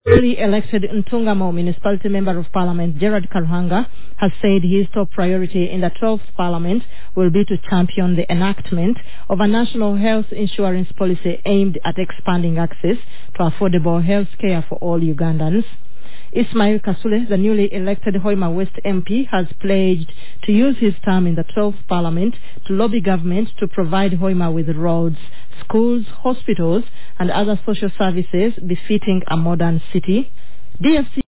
Newly elected Ntungamo Municipality Member of Parliament Gerard Karhanga has said his top priority in the 12th Parliament will be to champion the enactment of a national health insurance policy aimed at expanding access to affordable health care for all Ugandans. Ismail Kasule, the newly elected Hoima West MP, has pledged to use his term in the 12th Parliament to lobby government to provide Hoima with roads, schools, hospitals and other social services befitting a modern city. DFC